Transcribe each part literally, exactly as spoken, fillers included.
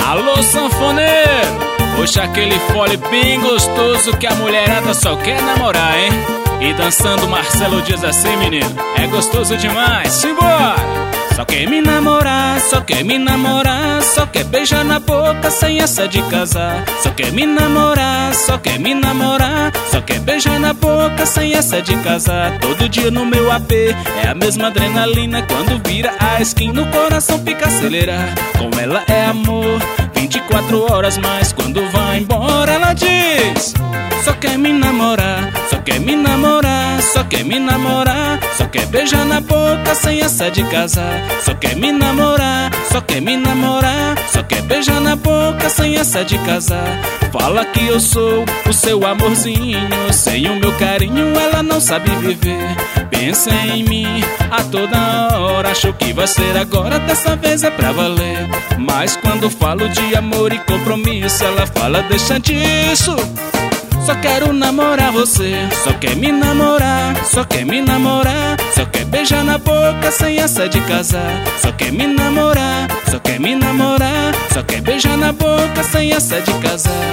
Alô, sanfoneiro, puxa aquele fole bem gostoso que a mulherada só quer namorar, hein? E dançando Marcelo diz assim, menino, é gostoso demais, simbora! Só quer me namorar, só quer me namorar, só quer beijar na boca sem essa de casar. Só quer me namorar, só quer me namorar, só quer beijar na boca sem essa de casar. Todo dia no meu A P é a mesma adrenalina, quando vira a esquina o coração fica acelerar. Com ela é amor, vinte e quatro horas, mas quando vai embora ela diz: só quer me namorar, só quer me namorar, só quer me namorar, só quer beijar na boca sem essa de casar. Só quer me namorar, só quer me namorar, só quer beijar na boca sem essa de casar. Fala que eu sou o seu amorzinho, sem o meu carinho ela não sabe viver. Pensa em mim a toda hora, acho que vai ser agora, dessa vez é pra valer. Mas quando falo de amor e compromisso, ela fala deixa disso. Só quero namorar você, só quer me namorar, só quer me namorar, só quer beijar na boca sem essa de casar. Só quer me namorar, só quer me namorar, só quer beijar na boca sem essa de casar.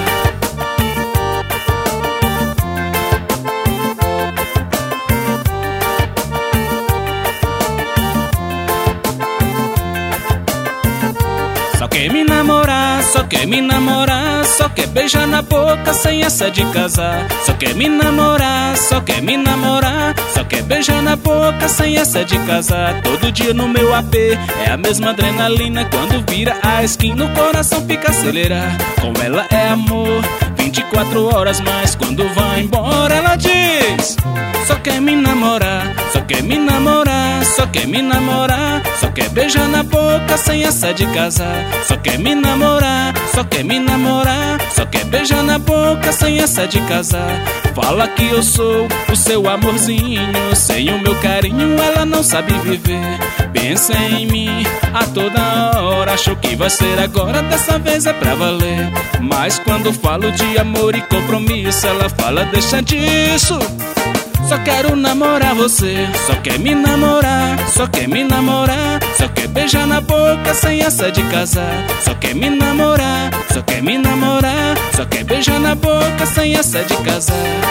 Só quer me namorar, só quer me namorar, só quer beijar na boca sem essa de casar. Só quer me namorar, só quer me namorar, só quer beijar na boca sem essa de casar. Todo dia no meu A P é a mesma adrenalina, quando vira a esquina o coração fica acelerar. Com ela é amor, vinte e quatro horas, mas quando vai embora ela diz: só quer me namorar, só quer me namorar, só quer me namorar, só quer beijar na boca sem essa de casar. Só quer me namorar, só quer me namorar, só quer beijar na boca sem essa de casar. Fala que eu sou o seu amorzinho, sem o meu carinho ela não sabe viver. Pensa em mim a toda hora, acho que vai ser agora, dessa vez é pra valer. Mas quando falo de amor e compromisso, ela fala deixa disso. Só quero namorar você, só quer me namorar, só quer me namorar, só quer beijar na boca sem essa de casar. Só quer me namorar, só quer me namorar, só quer beijar na boca sem essa de casar.